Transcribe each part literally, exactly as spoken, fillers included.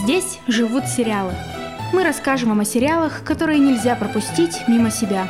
Здесь живут сериалы. Мы расскажем вам о сериалах, которые нельзя пропустить мимо себя.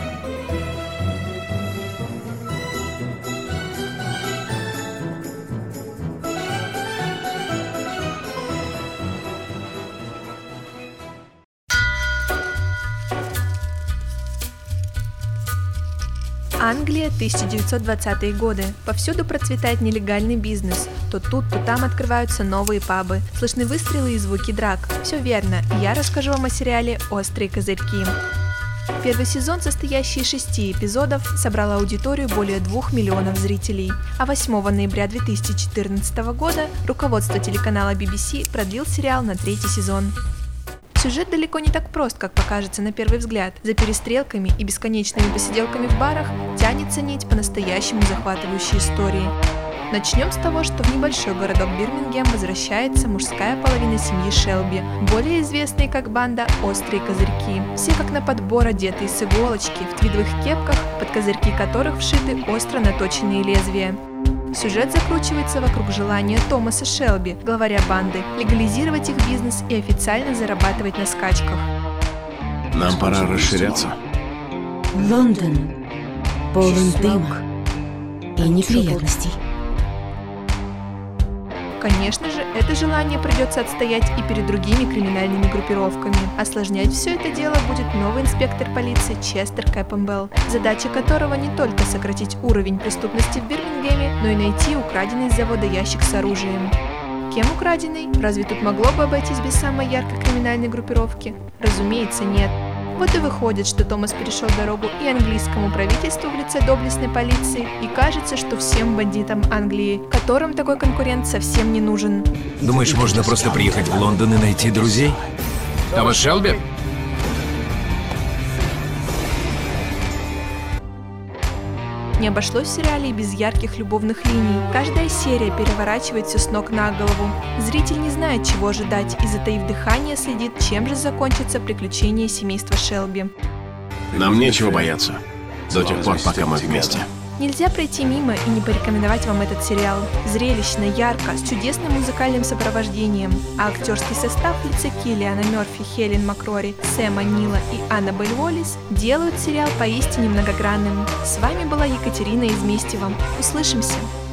Англия, тысяча девятьсот двадцатые годы. Повсюду процветает нелегальный бизнес. То тут, то там открываются новые пабы. Слышны выстрелы и звуки драк. Все верно, я расскажу вам о сериале «Острые козырьки». Первый сезон, состоящий из шести эпизодов, собрал аудиторию более двух миллионов зрителей. А восьмого ноября две тысячи четырнадцатого года руководство телеканала би би си продлил сериал на третий сезон. Сюжет далеко не так прост, как покажется на первый взгляд. За перестрелками и бесконечными посиделками в барах тянется нить по-настоящему захватывающей истории. Начнем с того, что в небольшой городок Бирмингем возвращается мужская половина семьи Шелби, более известные как банда «Острые козырьки». Все как на подбор одетые с иголочки, в твидовых кепках, под козырьки которых вшиты остро наточенные лезвия. Сюжет закручивается вокруг желания Томаса Шелби, главаря банды, легализировать их бизнес и официально зарабатывать на скачках. Нам пора расширяться. Лондон полон дыма и неприятностей. Конечно же, это желание придется отстоять и перед другими криминальными группировками. Осложнять все это дело будет новый инспектор полиции Честер Кэмпбелл, задача которого не только сократить уровень преступности в Бирмингеме, но и найти украденный с завода ящик с оружием. Кем украденный? Разве тут могло бы обойтись без самой яркой криминальной группировки? Разумеется, нет. Вот и выходит, что Томас перешел дорогу и английскому правительству в лице доблестной полиции, и кажется, что всем бандитам Англии, которым такой конкурент совсем не нужен. Думаешь, можно просто приехать в Лондон и найти друзей? Томас Шелби? Не обошлось в сериале и без ярких любовных линий. Каждая серия переворачивает все с ног на голову. Зритель не знает, чего ожидать, и, затаив дыхание, следит, чем же закончится приключение семейства Шелби. Нам нечего бояться. До тех пор, пока мы вместе. Нельзя пройти мимо и не порекомендовать вам этот сериал. Зрелищно, ярко, с чудесным музыкальным сопровождением. А актерский состав в лице Киллиана Мерфи, Хелен Макрори, Сэма Нила и Аннабель Уоллес делают сериал поистине многогранным. С вами была Екатерина Изместьева. Услышимся!